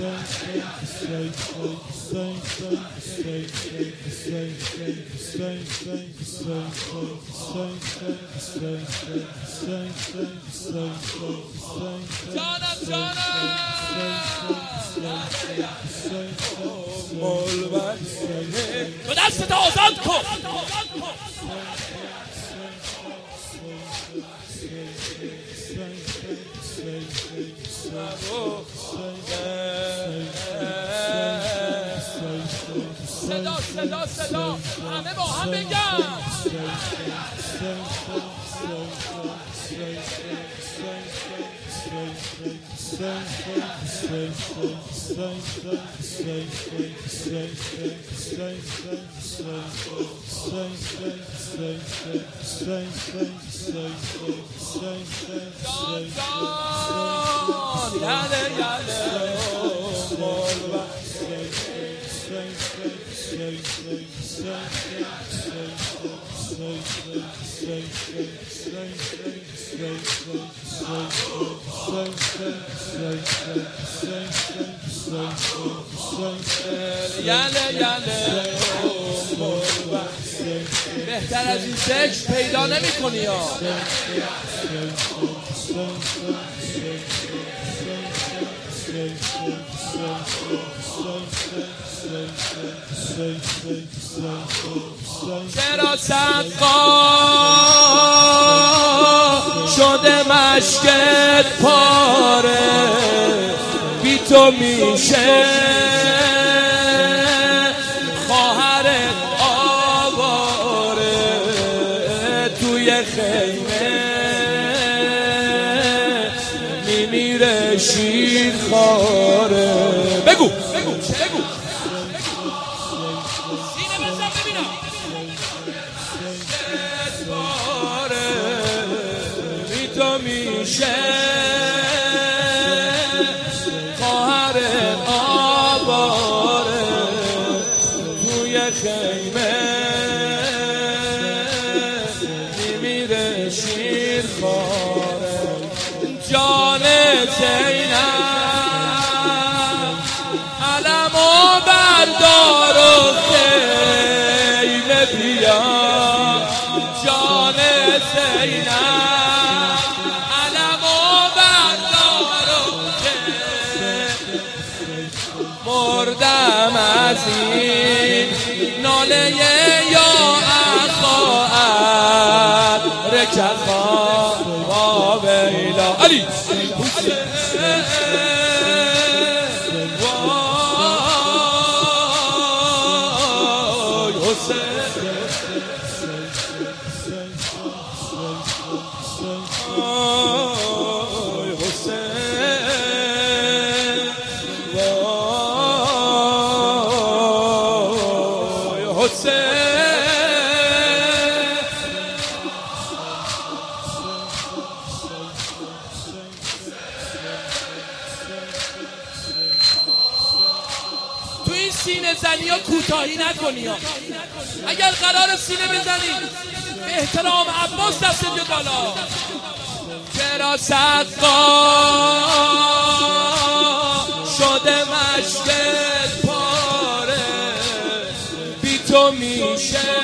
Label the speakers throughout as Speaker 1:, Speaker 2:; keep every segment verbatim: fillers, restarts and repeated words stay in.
Speaker 1: جانم تو دست آزاد کن. صدا صدا صدا همه با هم بگن. یله یله بهتر از این ذکر پیدا نمی کنی ها. چرا سقا شده مشکت پاره بی تو میشه خواهرت آواره توی خیمه میمیره شیر خاره. بگو بگو بگو سینه بزن ببینم. بی تو میشه خواهر آواره توی خیمه میمیره شیر خاره. جان زینب علمو بردار و خیمه بیا. جان زینب علمو بردار و خیمه. مردم از این ناله یا اخواهد رکخا و بیلا علی تو این سینه زنی ها کوتاهی نکنی ها. اگر قرار سینه بزنی به احترام عباس دست بیا بالا. چرا سقا شده مشکت پاره بی تو میشه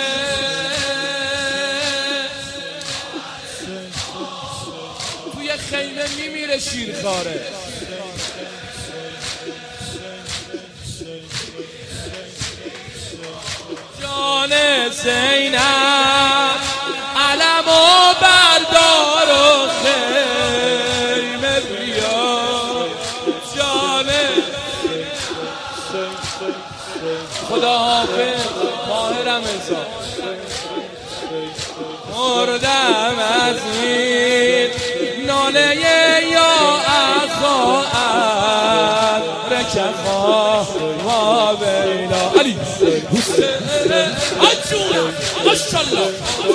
Speaker 1: توی خیمه میمیره شیرخواره. جان زینب علمو بردار و خیمه بیا. جان خدا حافظ ماه رمضان. مردم از این ناله یا اخواهد رکخا و بیلا علی حسین اجوه ماشالله.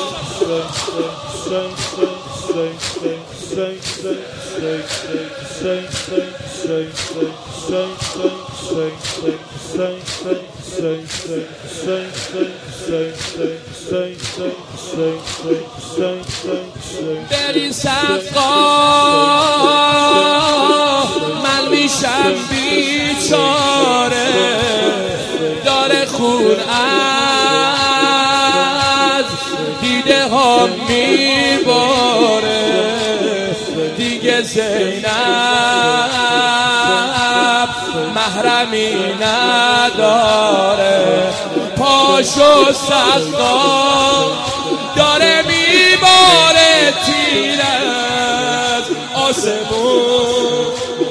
Speaker 1: بری سقا من میشم بیچاره خون از دیده ها میباره دیگه زینب محرمی نداره پاشو سقا داره میباره تیر از آسمون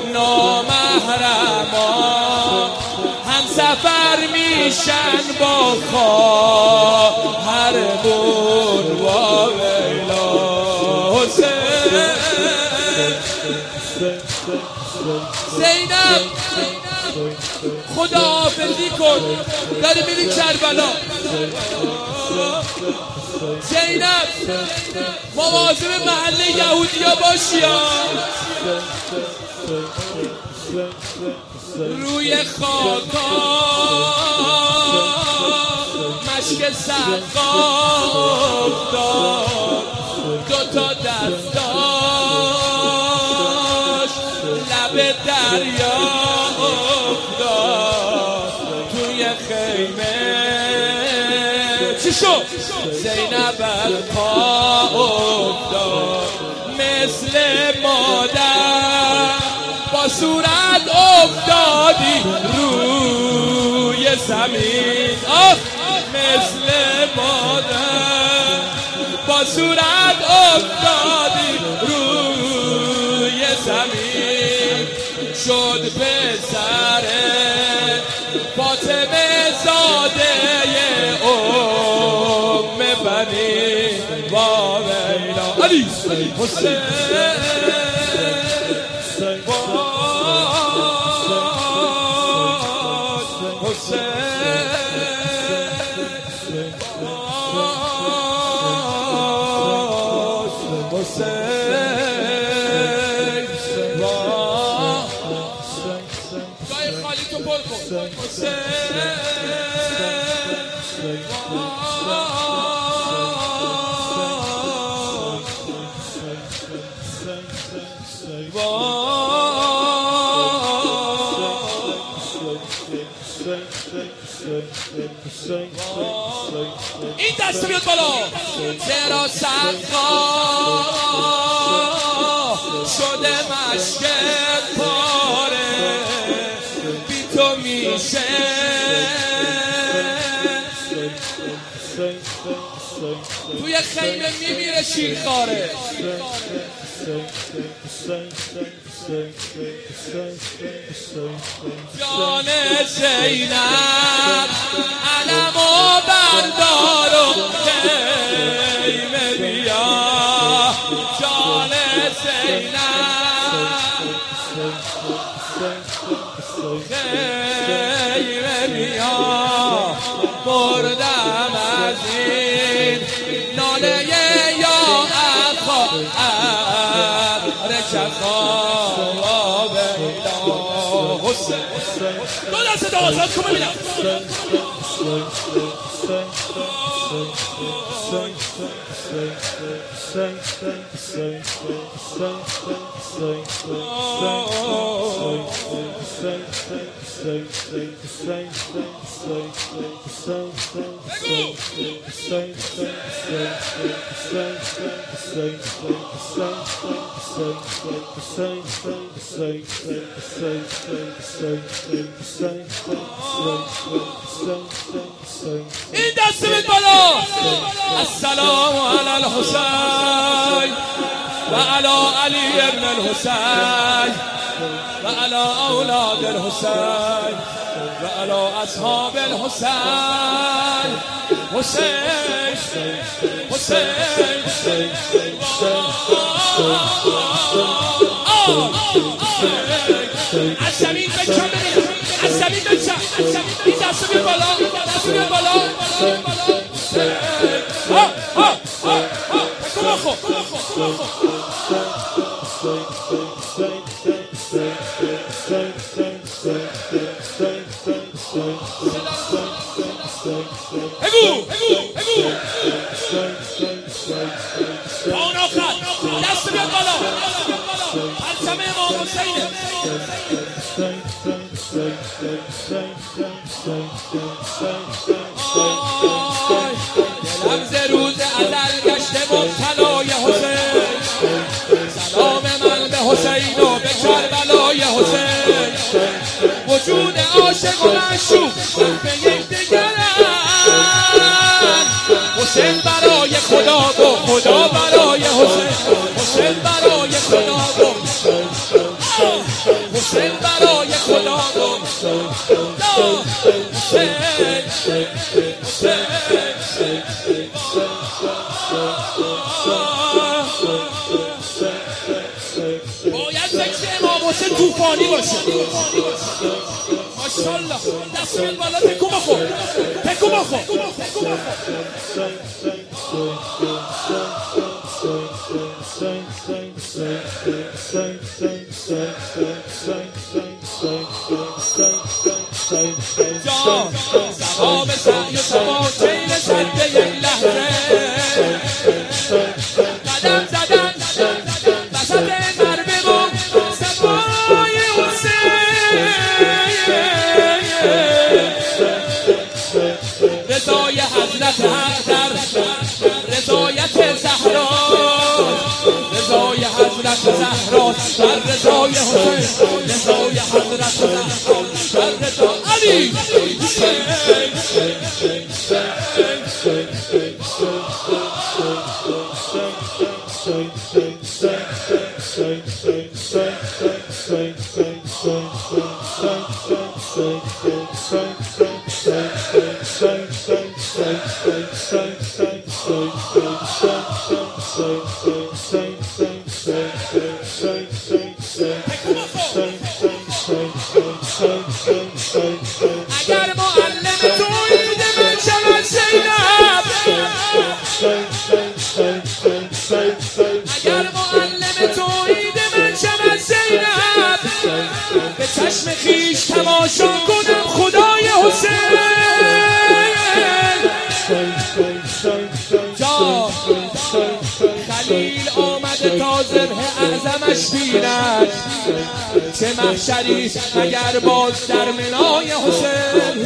Speaker 1: نامحرمان هم سفر میشن با خواهرمون و ویلا حسین زینب خداحافظی کن داری میری کربلا زینب مواظب محل یهودیا باشی روی خاکا مشک سقا افتاد دوتا دستاش لب دریا افتاد توی خیمه چی شد؟ زینب از پا افتاد مثل مادر با صورت افتادی روی زمین آه مثل مادر با صورت افتادی روی زمین شد پسر فاطمه زاده ام بنی با ویلا علی حسین جای خالی تو پر کن این دست بیاد بالا چرا سقا شده مشکت پاره بی تو میشه توی خیمه میمیره شیرخواره جان زینب علمو بردار و خیمه بیا جان زینب خیمه بیا بردم از این ناله یا اخا رچخا و بیلا حسین دو دست دو آزاد کن ببینم این دست بید بالا السلام علی الحسین و علی علی ابن الحسین و علی اولاد الحسین و علی اصحاب الحسین حسین حسین از زمین بچم ببینم از زمین بچم این دست بید بالا دست بید بالا ها ها ها ها کما خو بگو بگو بگو آن آخر دست بیاد بالا پرچم امام حسین خدا برای حسین، حسین برای خدا گم، حسین برای خدا گم، حسین حسین باید ذکر امام حسین طوفانی باشه. ماشاءالله دست من بالا، تکو بخور تکو بخور تکو بخور. جان سواب سعی و سواب چین صد یک لحظه قدم زدن وسط غربه و صفای حسین، رضای حضرت حق در رضایت زهرا، رضای حضرت زهرا در رضای حسین، رضای حضرت زهرا در رضا علی حسین. اگر معلم توحید من شود زینب، اگر معلم توحید من شود زینب، به چشم خویش تماشا کنم خدای حسین. جا خلیل آمده تا ذبح اعظمش بیند، چه محشری اگر باز در منای حسین.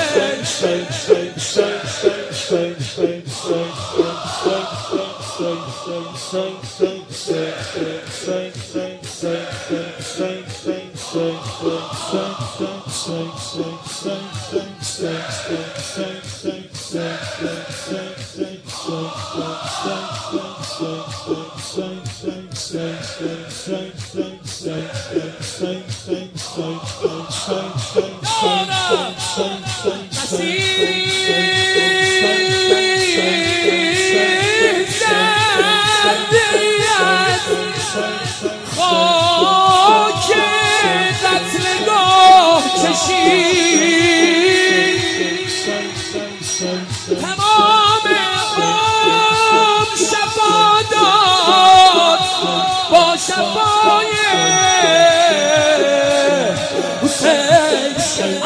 Speaker 1: خاک قتلگاه کشید، تمام عمر شفا داد با شفای حسین.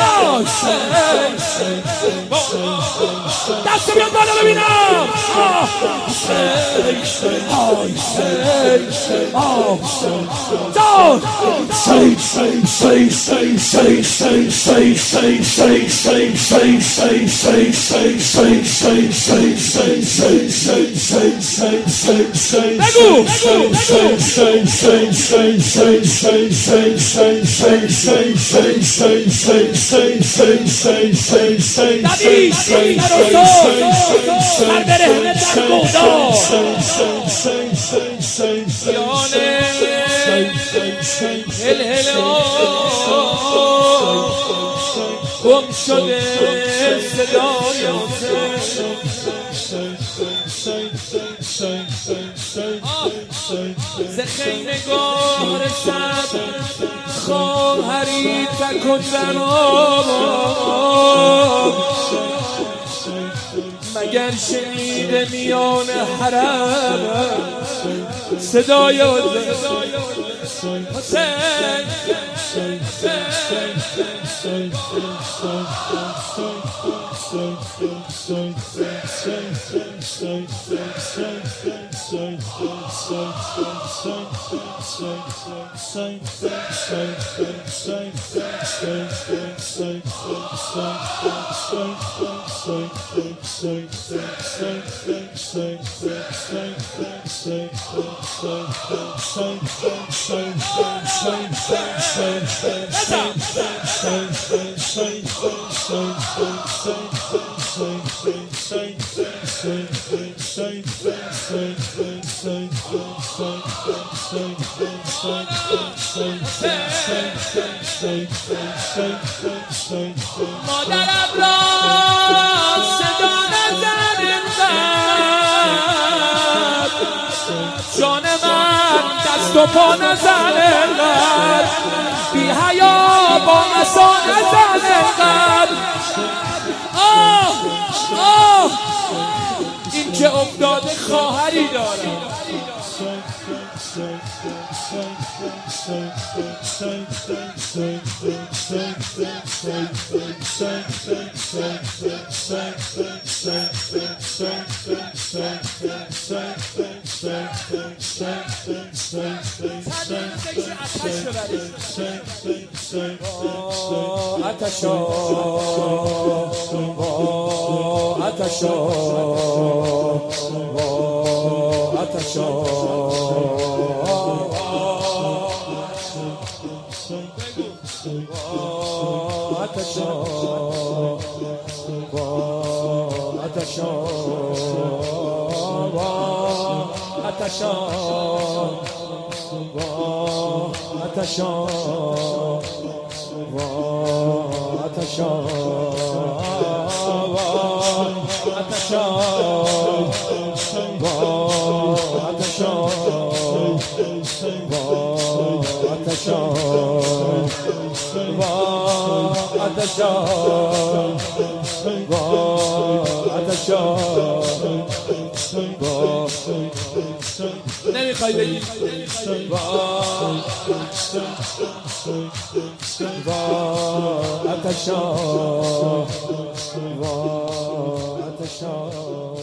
Speaker 1: دست بیاد بالا ببینم. سر برهنه در گودا یانه هل هلا گم شده صدای ز خیمگار صد خواهری تک و جناب، مگر شنیده میان حرم صدای حسین. Say, say, say, say, say, say, say. مادرم را صدا نزن اینقدر، جان من دست و پا نزن اینقدر، بی حیا با مسا نزن اینقدر. آه آه این که افتاده خواهری دارم. آتشا آتشا آتشا آتشا آتشا آتشا آتشا آتشا آتشا نمیخوای بگی آتشا آتشا